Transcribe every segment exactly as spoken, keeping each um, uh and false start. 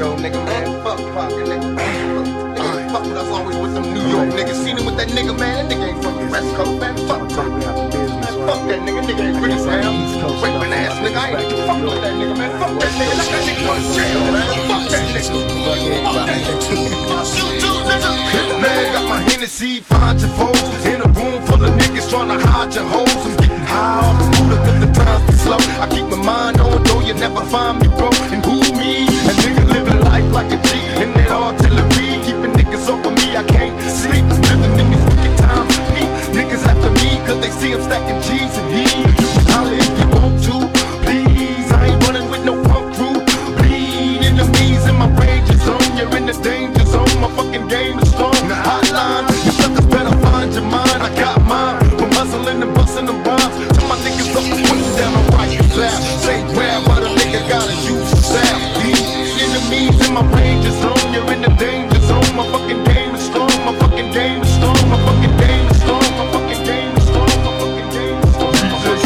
yo, nigga, man. Fuck pocket, nigga. Nigga, fuck with us always with them New York niggas. Seen him with that nigga, man. That nigga ain't from the West Coast, man. Fuck pocket. Man, fuck that nigga. Nigga ain't pretty down. Raping ass nigga. I ain't even fuck with that nigga, man. Fuck that nigga. Let that nigga go to jail, man. Fuck that nigga. Fuck that nigga. Shoot you, nigga. Man, got my Hennessy, find your foes. In a room full of niggas trying to hide your hoes. I'm getting high off the Buddha, cause the times be slow. I keep my mind on, though you never find me broke. And who me? A nigga living life like a G. And that artillery, keeping niggas off of me. I can't sleep, living in these wicked times. Me, niggas after me, cause they see I'm stacking G's and he. You can holler if you want to, please. I ain't running with no punk crew. Bleed enemies in my danger zone. You're in the danger zone, my fucking game is strong. Hotline, you suckers better find your mind. I got mine, from hustling and busting them rhymes. Tell my niggas up and put them down and right and clap. Say grab, but a nigga gotta use the sound. Enemies in my danger zone, you're in the danger zone. My fucking game is strong, my fucking game is strong, my fucking game is strong, my fucking game is strong, my fucking game is strong.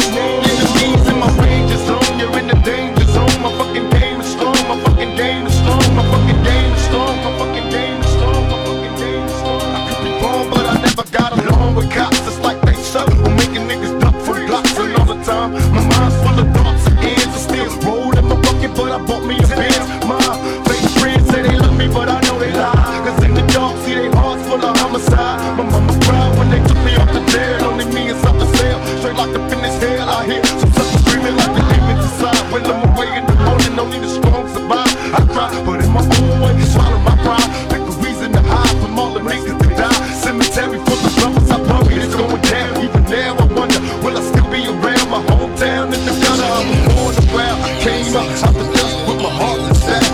Enemies in my danger zone, you're in the danger zone. My fucking game is strong, my fucking game is strong, my fucking game is strong, my fucking game is strong, my fucking game is strong. I could be wrong, but I never got along with cops. It's like they suck on making niggas duck for blocks and all the time. My mind's full of thoughts and ends. I still roll in my bucket, but I bought me a Benz. My fake friends say they love me, but I know they lie. Cause in the dark, see they hearts full of homicide. My mama cried when they took me off the jail. Only me and something sale. Straight locked up in this hell. I hear some suckers screaming like the demons inside. When I'm away in the morning, only the strong survive. I cry, but in my own way, swallow my pride. Pick a reason to hide from all the niggas that die. Cemetery full of brothers I buried, it's going down. Even now I wonder, will I still be around? My hometown in the gutter, I was born around. I came up out the dust with my heart and style.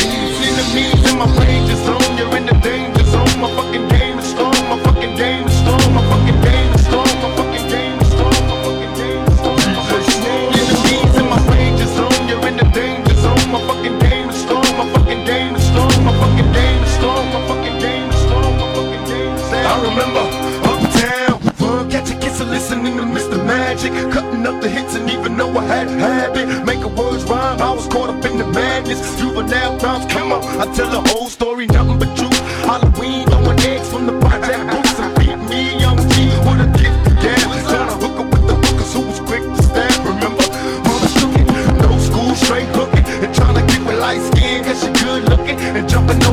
Enemies in my danger zone, you're in the danger zone. My fucking game is strong, my fucking game is strong, my fucking game is strong, my fucking game is strong, my fucking game is strong. Enemies in my danger zone, you're in the danger zone. My fucking game is strong, my fucking game is strong, my fucking game is strong, my fucking game is strong, my fucking game is strong. I remember uptown, fun, catch a kiss and listening to Mister Magic, cutting up the hits and even though I had a habit, making words rhyme, I was caught up in the madness. Juvenile times, come on, I tell the whole story, nothing but truth. Halloween, throwing eggs from the project boots and beat me, young G, with a gift again. Trying to hook up with the hookers who was quick to stab. Remember, mama cooking, no school, straight hooking, and trying to get with light skin, cause she good looking, and jumping over